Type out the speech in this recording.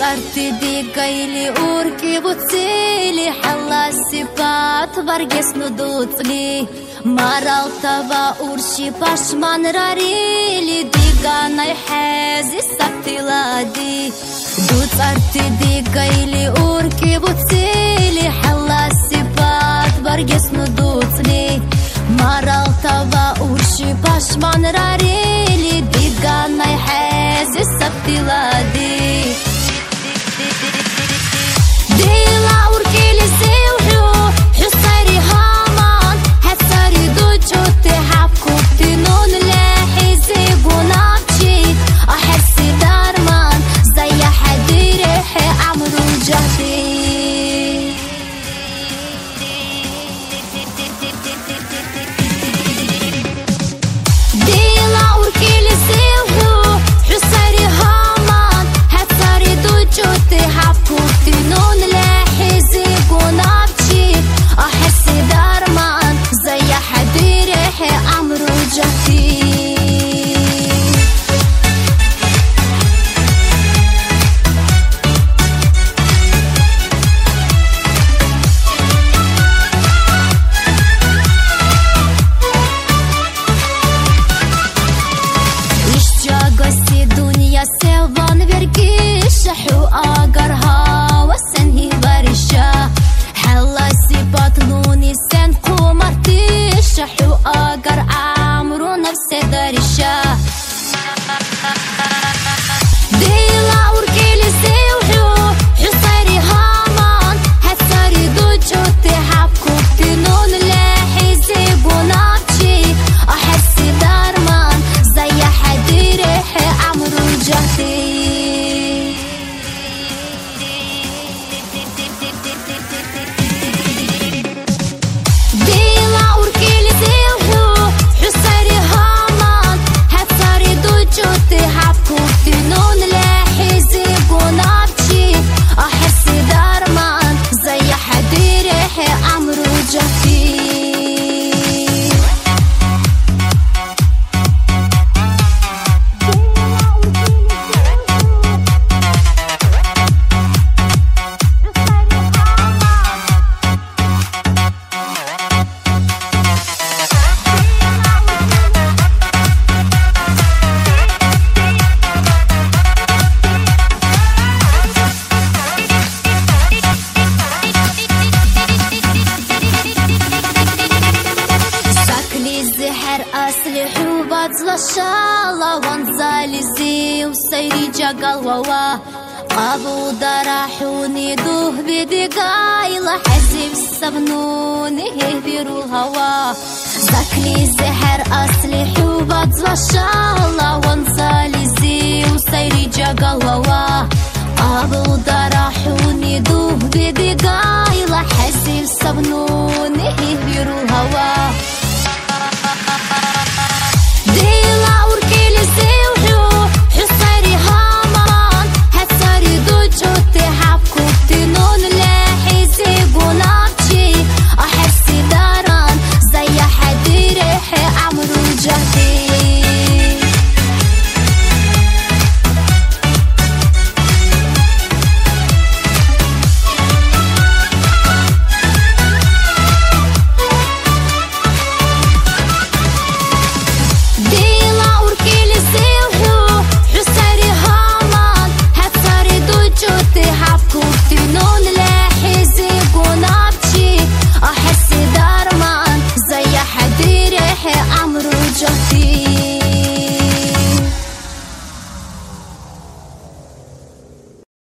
ارتدي قيلي أركب وتسيلي حلا السبات برقس ندوت لي مرال تبا أرشي باشمان راريلي ديقانا يحازي سبتلادي دوت ارتدي قيلي أركب وتسيلي حلا السبات برقس ندوت لي مرال تبا أرشي باشمان راريلي ديقانا يحازي سبتلادي سيفان برقيش حو أقرها وسنهي برشا حلا سيبات نوني سن قومرتيش حو أقر عمرو نفسي درشا ديلا وركيلي سيوحو حصاري هامان هساري دوجو تحبكو تنون لاحي زيبوناتشي أحسي دارمان زي حديري عمرو جهدي ديلا وركيلي سيوحو حصاري هامان هساري دوجو تحبكو تنون لاحي زيبوناتشي أحسي دارمان زي حديري عمرو جهدي أصلي حوبات لشالة وانزالي زي وسيري جاقل ووا قابو دراحوني دوه بدي قايلة حزيب السبنوني يهبروا الهوا زاكلي زهر أصلي حوبات لشالة وانزالي زي وسيري جاقل ووا قابو دراحوني دوه بدي قايلة حزيب السبنوني